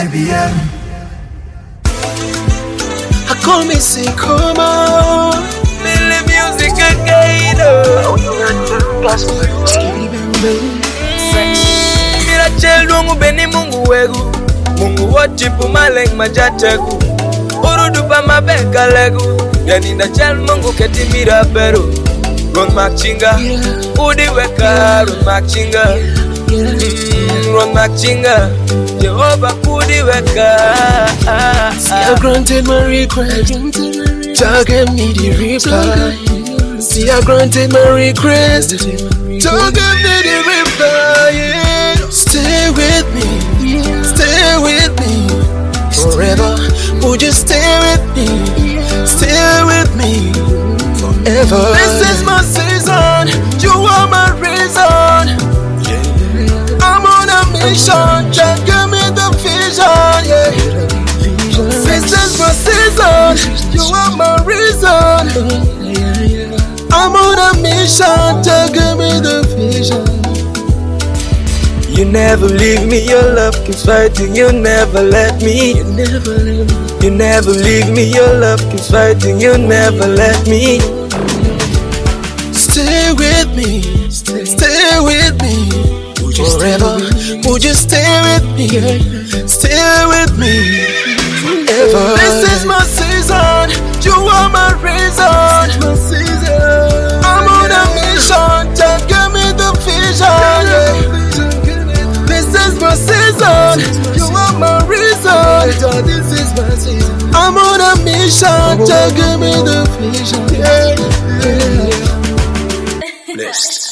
IBM. I call me say come on, Millie music again. Mira chel dungu beni mungu wegu, mungu wachipu maleng majategu, urudu pa mabeka legu, yaninda chel mungu keti mira peru, run machinga, udi weka run machinga, run machinga, Jehovah udi weka. See I granted my request, Jah gave me the reply. See I granted my request, Jah gave me the reply. Yeah. Stay with me forever. Would you stay with me forever? This is my season, you are my reason. I'm on a mission, Jah give me the vision. Yeah. This is my season, you are my reason. I'm on a mission, Jah give me the vision. You never leave me, your love keeps fighting, you never let me. You never leave me, your love keeps fighting, you never let me. Stay with me forever. Would you stay with me forever? This is my season, you are my reason. I'm on a mission, just give me the vision. This is my season, you are my reason. This is my season, I'm on a mission, just give me the vision. Blessed.